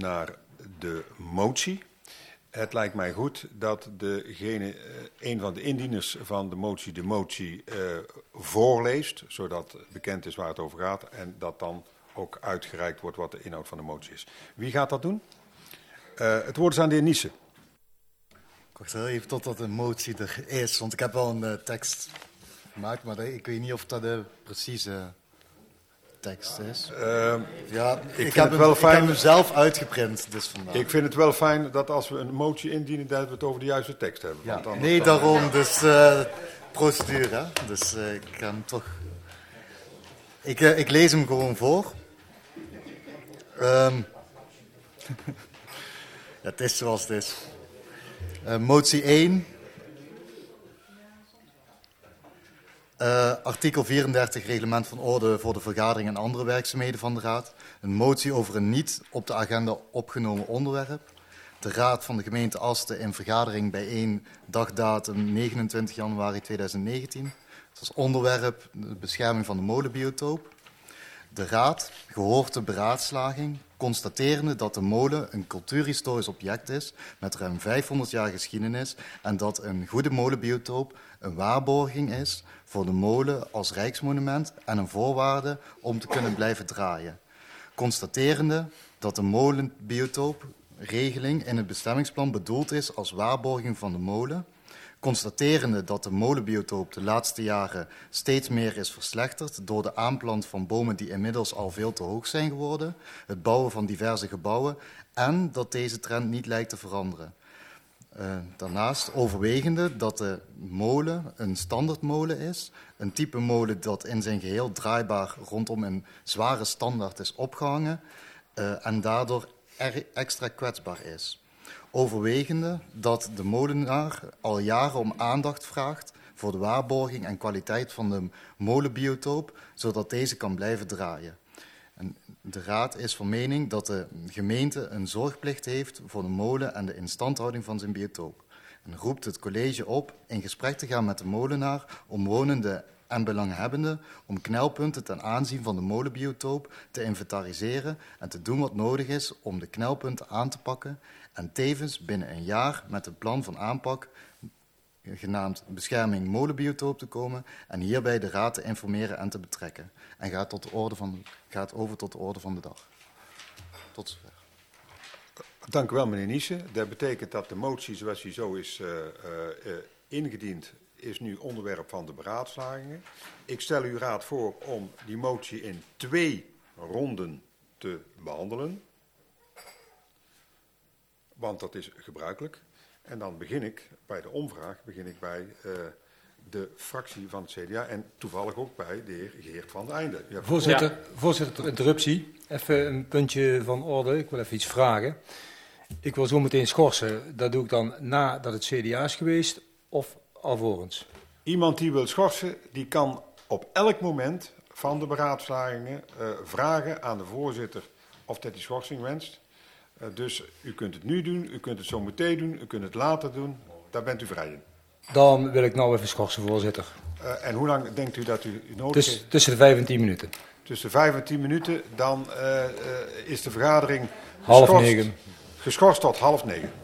naar de motie. Het lijkt mij goed dat een van de indieners van de motie voorleest, zodat bekend is waar het over gaat en dat dan ook uitgereikt wordt wat de inhoud van de motie is. Wie gaat dat doen? Het woord is aan de heer Niesen. Ik wacht heel even totdat de motie er is, want ik heb wel een tekst gemaakt, maar ik weet niet of dat de precieze tekst is. Ik heb hem zelf uitgeprint, dus vandaag. Ik vind het wel fijn dat als we een motie indienen, dat we het over de juiste tekst hebben. Ja, daarom, dus procedure. Hè? Dus ik ga hem toch... Ik lees hem gewoon voor. Het is zoals het is. Motie 1. Artikel 34 reglement van orde voor de vergadering en andere werkzaamheden van de Raad. Een motie over een niet op de agenda opgenomen onderwerp. De Raad van de gemeente Asten in vergadering bijeen dagdatum 29 januari 2019. Het was onderwerp de bescherming van de molenbiotoop. De Raad, gehoord de beraadslaging, constaterende dat de molen een cultuurhistorisch object is met ruim 500 jaar geschiedenis en dat een goede molenbiotoop een waarborging is voor de molen als rijksmonument en een voorwaarde om te kunnen blijven draaien. Constaterende dat de molenbiotoopregeling in het bestemmingsplan bedoeld is als waarborging van de molen. Constaterende dat de molenbiotoop de laatste jaren steeds meer is verslechterd door de aanplant van bomen die inmiddels al veel te hoog zijn geworden, het bouwen van diverse gebouwen en dat deze trend niet lijkt te veranderen. Daarnaast overwegende dat de molen een standaardmolen is, een type molen dat in zijn geheel draaibaar rondom een zware standaard is opgehangen en daardoor extra kwetsbaar is. Overwegende dat de molenaar al jaren om aandacht vraagt voor de waarborging en kwaliteit van de molenbiotoop, zodat deze kan blijven draaien. En de Raad is van mening dat de gemeente een zorgplicht heeft voor de molen en de instandhouding van zijn biotoop. En roept het college op in gesprek te gaan met de molenaar, omwonenden en belanghebbenden om knelpunten ten aanzien van de molenbiotoop te inventariseren en te doen wat nodig is om de knelpunten aan te pakken en tevens binnen een jaar met een plan van aanpak genaamd bescherming molenbiotoop te komen en hierbij de Raad te informeren en te betrekken. En gaat over tot de orde van de dag. Tot zover. Dank u wel, meneer Niesen. Dat betekent dat de motie zoals die zo is ingediend, is nu onderwerp van de beraadslagingen. Ik stel uw raad voor om die motie in 2 ronden te behandelen. Want dat is gebruikelijk. En dan begin ik bij de omvraag, bij de fractie van het CDA en toevallig ook bij de heer Geert van der Einde. Voorzitter, interruptie. Even een puntje van orde. Ik wil even iets vragen. Ik wil zo meteen schorsen. Dat doe ik dan nadat het CDA is geweest of alvorens? Iemand die wil schorsen, die kan op elk moment van de beraadslagingen vragen aan de voorzitter of dat die schorsing wenst. Dus u kunt het nu doen, u kunt het zo meteen doen, u kunt het later doen. Daar bent u vrij in. Dan wil ik nou even schorsen, voorzitter. En hoe lang denkt u dat u nodig heeft? Tussen de 5 en 10 minuten. Tussen de 5 en 10 minuten, dan is de vergadering half 9. Geschorst tot 8:30.